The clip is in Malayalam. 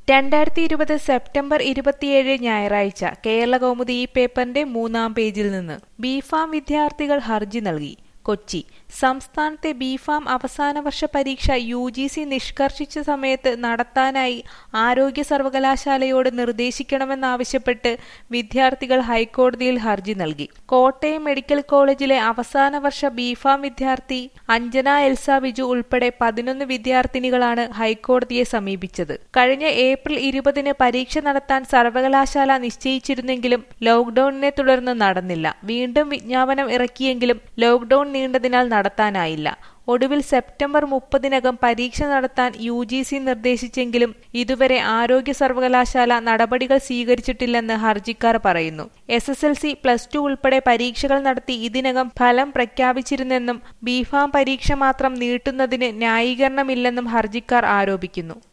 2020 സെപ്റ്റംബർ 27 ഞായറാഴ്ച കേരളകൗമുദി ഈ പേപ്പറിന്റെ 3-ാം പേജിൽ നിന്ന് ബിഫാം വിദ്യാർത്ഥികൾ ഹർജി നൽകി. കൊച്ചി സംസ്ഥാനത്തെ ബിഫാം അവസാനവർഷ പരീക്ഷ യുജിസി നിഷ്കർഷിച്ച സമയത്ത് നടത്താനായി ആരോഗ്യ സർവകലാശാലയോട് നിർദ്ദേശിക്കണമെന്നാവശ്യപ്പെട്ട് വിദ്യാർത്ഥികൾ ഹൈക്കോടതിയിൽ ഹർജി നൽകി. കോട്ടയം മെഡിക്കൽ കോളേജിലെ അവസാനവർഷ ബിഫാം വിദ്യാർത്ഥി അഞ്ജന എൽസ ബിജു ഉൾപ്പെടെ 11 വിദ്യാർത്ഥിനികളാണ് ഹൈക്കോടതിയെ സമീപിച്ചത്. കഴിഞ്ഞ ഏപ്രിൽ 20-ന് പരീക്ഷ നടത്താൻ സർവകലാശാല നിശ്ചയിച്ചിരുന്നെങ്കിലും ലോക്ഡൌണിനെ തുടർന്ന് നടന്നില്ല. വീണ്ടും വിജ്ഞാപനം ഇറക്കിയെങ്കിലും ലോക്ഡൌൺ നീണ്ടതിനാൽ നടത്താനായില്ല. ഒടുവിൽ സെപ്റ്റംബർ 30-നകം പരീക്ഷ നടത്താൻ യുജിസി നിർദ്ദേശിച്ചെങ്കിലും ഇതുവരെ ആരോഗ്യ സർവകലാശാല നടപടികൾ സ്വീകരിച്ചിട്ടില്ലെന്ന് ഹർജിക്കാർ പറയുന്നു. SSLC, +2 ഉൾപ്പെടെ പരീക്ഷകൾ നടത്തി ഇതിനകം ഫലം പ്രഖ്യാപിച്ചിരുന്നെന്നും ബിഫാം പരീക്ഷ മാത്രം നീട്ടുന്നതിന് ന്യായീകരണമില്ലെന്നും ഹർജിക്കാർ ആരോപിക്കുന്നു.